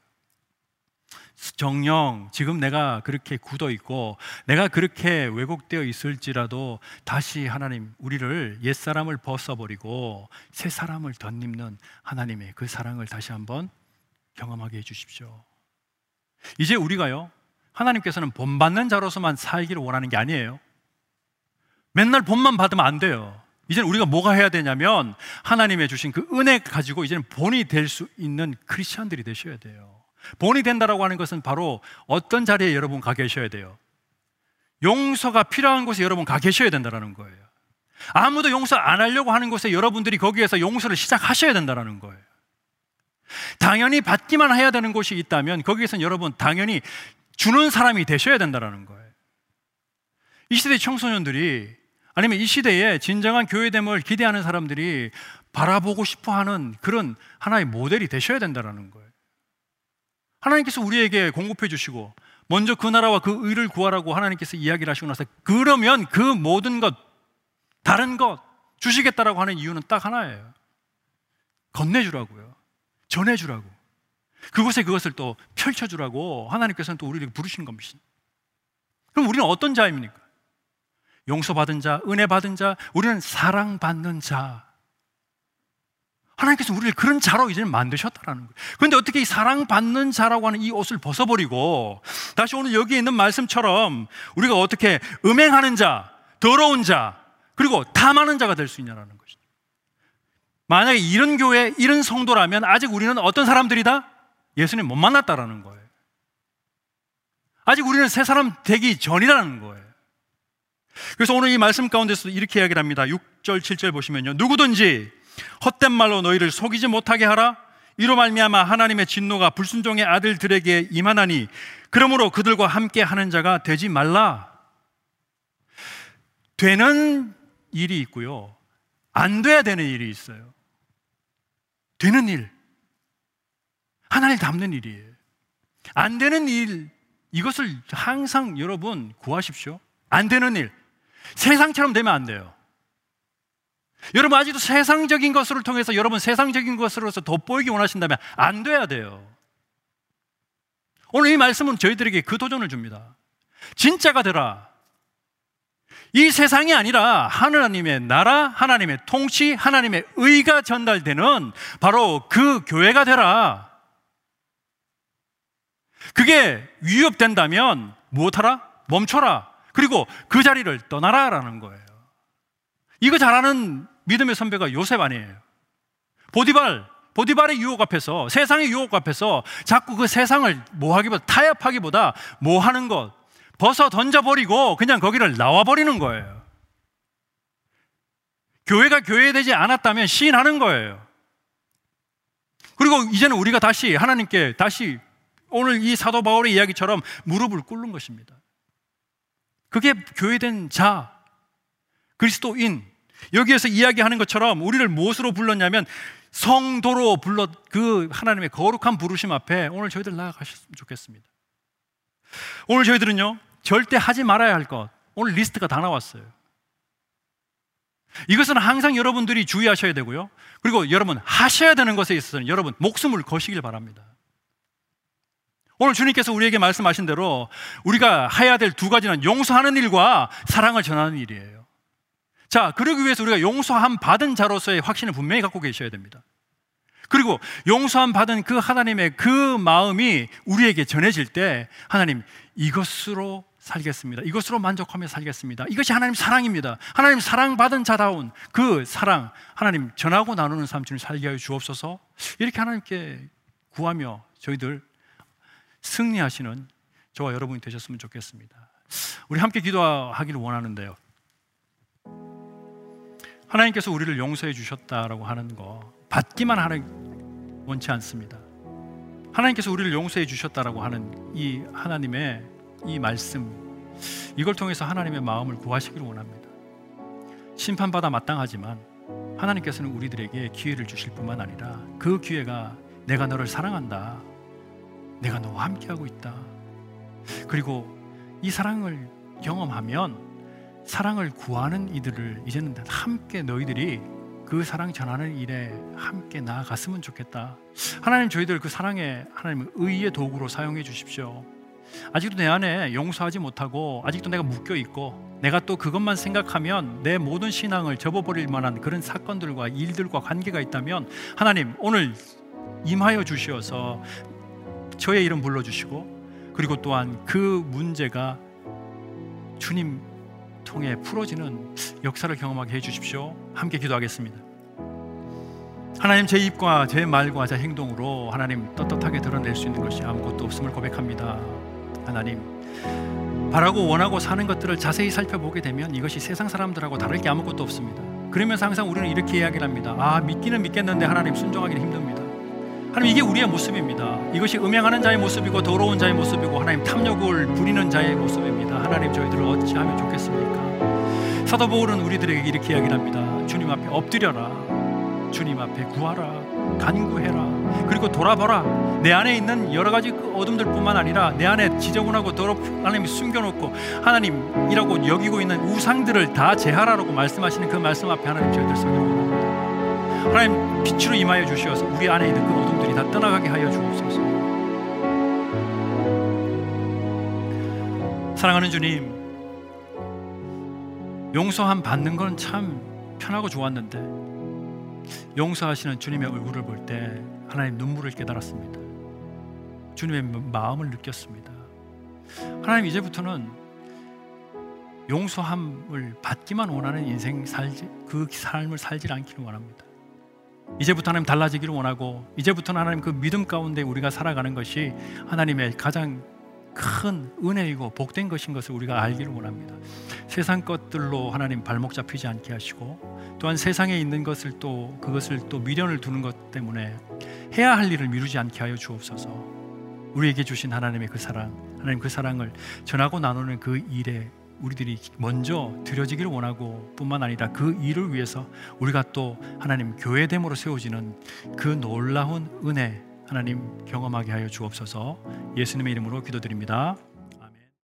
정녕 지금 내가 그렇게 굳어 있고 내가 그렇게 왜곡되어 있을지라도 다시 하나님 우리를 옛사람을 벗어버리고 새 사람을 덧입는 하나님의 그 사랑을 다시 한번 경험하게 해주십시오. 이제 우리가요, 하나님께서는 본받는 자로서만 살기를 원하는 게 아니에요. 맨날 본만 받으면 안 돼요. 이제는 우리가 뭐가 해야 되냐면 하나님의 주신 그 은혜 가지고 이제는 본이 될 수 있는 크리스찬들이 되셔야 돼요. 본이 된다라고 하는 것은 바로 어떤 자리에 여러분 가 계셔야 돼요? 용서가 필요한 곳에 여러분 가 계셔야 된다는 거예요. 아무도 용서 안 하려고 하는 곳에 여러분들이 거기에서 용서를 시작하셔야 된다는 거예요. 당연히 받기만 해야 되는 곳이 있다면 거기에서는 여러분 당연히 주는 사람이 되셔야 된다는 거예요. 이 시대 청소년들이, 아니면 이 시대에 진정한 교회됨을 기대하는 사람들이 바라보고 싶어하는 그런 하나의 모델이 되셔야 된다는 거예요. 하나님께서 우리에게 공급해 주시고 먼저 그 나라와 그 의를 구하라고 하나님께서 이야기를 하시고 나서 그러면 그 모든 것, 다른 것 주시겠다라고 하는 이유는 딱 하나예요. 건네주라고요. 전해주라고. 그곳에 그것을 또 펼쳐주라고 하나님께서는 또 우리를 부르시는 겁니다. 그럼 우리는 어떤 자입니까? 용서받은 자, 은혜 받은 자, 우리는 사랑받는 자. 하나님께서 우리를 그런 자로 이제 만드셨다는 거예요. 그런데 어떻게 이 사랑받는 자라고 하는 이 옷을 벗어버리고 다시 오늘 여기 있는 말씀처럼 우리가 어떻게 음행하는 자, 더러운 자, 그리고 탐하는 자가 될 수 있냐라는 것이죠. 만약에 이런 교회, 이런 성도라면 아직 우리는 어떤 사람들이다? 예수님 못 만났다라는 거예요. 아직 우리는 새 사람 되기 전이라는 거예요. 그래서 오늘 이 말씀 가운데서 이렇게 이야기를 합니다. 육 절, 칠 절 보시면요, 누구든지 헛된 말로 너희를 속이지 못하게 하라. 이로 말미암아 하나님의 진노가 불순종의 아들들에게 임하나니 그러므로 그들과 함께 하는 자가 되지 말라. 되는 일이 있고요, 안 돼야 되는 일이 있어요. 되는 일, 하나님 닮는 일이에요. 안 되는 일, 이것을 항상 여러분 구하십시오. 안 되는 일, 세상처럼 되면 안 돼요. 여러분 아직도 세상적인 것을 통해서 여러분 세상적인 것으로서 돋보이기 원하신다면 안 돼야 돼요. 오늘 이 말씀은 저희들에게 그 도전을 줍니다. 진짜가 되라. 이 세상이 아니라 하나님의 나라, 하나님의 통치, 하나님의 의가 전달되는 바로 그 교회가 되라. 그게 위협된다면 무엇하라? 멈춰라. 그리고 그 자리를 떠나라라는 거예요. 이거 잘하는 믿음의 선배가 요셉 아니에요. 보디발, 보디발의 유혹 앞에서, 세상의 유혹 앞에서 자꾸 그 세상을 뭐 하기보다, 타협하기보다 뭐 하는 것, 벗어 던져버리고 그냥 거기를 나와버리는 거예요. 교회가 교회되지 않았다면 시인하는 거예요. 그리고 이제는 우리가 다시 하나님께 다시 오늘 이 사도 바울의 이야기처럼 무릎을 꿇는 것입니다. 그게 교회된 자, 그리스도인. 여기에서 이야기하는 것처럼 우리를 무엇으로 불렀냐면 성도로 불러 그 하나님의 거룩한 부르심 앞에 오늘 저희들 나아가셨으면 좋겠습니다. 오늘 저희들은요, 절대 하지 말아야 할 것, 오늘 리스트가 다 나왔어요. 이것은 항상 여러분들이 주의하셔야 되고요, 그리고 여러분 하셔야 되는 것에 있어서는 여러분 목숨을 거시길 바랍니다. 오늘 주님께서 우리에게 말씀하신 대로 우리가 해야 될 두 가지는 용서하는 일과 사랑을 전하는 일이에요. 자, 그러기 위해서 우리가 용서함 받은 자로서의 확신을 분명히 갖고 계셔야 됩니다. 그리고 용서함 받은 그 하나님의 그 마음이 우리에게 전해질 때 하나님, 이것으로 살겠습니다. 이것으로 만족하며 살겠습니다. 이것이 하나님 사랑입니다. 하나님 사랑받은 자다운 그 사랑, 하나님 전하고 나누는 삶 주님 살게 하여 주옵소서. 이렇게 하나님께 구하며 저희들 승리하시는 저와 여러분이 되셨으면 좋겠습니다. 우리 함께 기도하기를 원하는데요, 하나님께서 우리를 용서해 주셨다라고 하는 거 받기만 하는 원치 않습니다. 하나님께서 우리를 용서해 주셨다라고 하는 이 하나님의 이 말씀, 이걸 통해서 하나님의 마음을 구하시기를 원합니다. 심판받아 마땅하지만 하나님께서는 우리들에게 기회를 주실 뿐만 아니라 그 기회가 내가 너를 사랑한다, 내가 너와 함께하고 있다, 그리고 이 사랑을 경험하면 사랑을 구하는 이들을 이제는 함께 너희들이 그 사랑 전하는 일에 함께 나아갔으면 좋겠다. 하나님, 저희들 그 사랑의 하나님 의의 도구로 사용해 주십시오. 아직도 내 안에 용서하지 못하고 아직도 내가 묶여 있고 내가 또 그것만 생각하면 내 모든 신앙을 접어버릴 만한 그런 사건들과 일들과 관계가 있다면 하나님, 오늘 임하여 주시어서 저의 이름 불러주시고 그리고 또한 그 문제가 주님 통해 풀어지는 역사를 경험하게 해주십시오. 함께 기도하겠습니다. 하나님, 제 입과 제 말과 제 행동으로 하나님 떳떳하게 드러낼 수 있는 것이 아무것도 없음을 고백합니다. 하나님, 바라고 원하고 사는 것들을 자세히 살펴보게 되면 이것이 세상 사람들하고 다를 게 아무것도 없습니다. 그러면서 항상 우리는 이렇게 이야기를 합니다. 아, 믿기는 믿겠는데 하나님 순종하기는 힘듭니다. 하나님, 이게 우리의 모습입니다. 이것이 음행하는 자의 모습이고 더러운 자의 모습이고 하나님 탐욕을 부리는 자의 모습입니다. 하나님, 저희들을 어찌하면 좋겠습니까? 사도 바울은 우리들에게 이렇게 이야기를 합니다. 주님 앞에 엎드려라, 주님 앞에 구하라, 간구해라, 그리고 돌아보라. 내 안에 있는 여러 가지 그 어둠들 뿐만 아니라 내 안에 지저분하고 더럽고 하나님이 숨겨놓고 하나님이라고 여기고 있는 우상들을 다 제하라라고 말씀하시는 그 말씀 앞에 하나님, 저희들 서기를 원합니다. 하나님, 빛으로 임하여 주시어서 우리 안에 있는 그 어둠들이 다 떠나가게 하여 주옵소서. 사랑하는 주님, 용서함 받는 건 참 편하고 좋았는데 용서하시는 주님의 얼굴을 볼 때 하나님, 눈물을 깨달았습니다. 주님의 마음을 느꼈습니다. 하나님, 이제부터는 용서함을 받기만 원하는 인생 살지, 그 삶을 살지 않기를 원합니다. 이제부터 하나님 달라지기를 원하고 이제부터는 하나님 그 믿음 가운데 우리가 살아가는 것이 하나님의 가장 큰 은혜이고 복된 것인 것을 우리가 알기를 원합니다. 세상 것들로 하나님 발목 잡히지 않게 하시고 또한 세상에 있는 것을 또 그것을 또 미련을 두는 것 때문에 해야 할 일을 미루지 않게 하여 주옵소서. 우리에게 주신 하나님의 그 사랑, 하나님 그 사랑을 전하고 나누는 그 일에 우리들이 먼저 드려지기를 원하고 뿐만 아니라 그 일을 위해서 우리가 또 하나님 교회됨으로 세워지는 그 놀라운 은혜 하나님 경험하게 하여 주옵소서. 예수님의 이름으로 기도드립니다.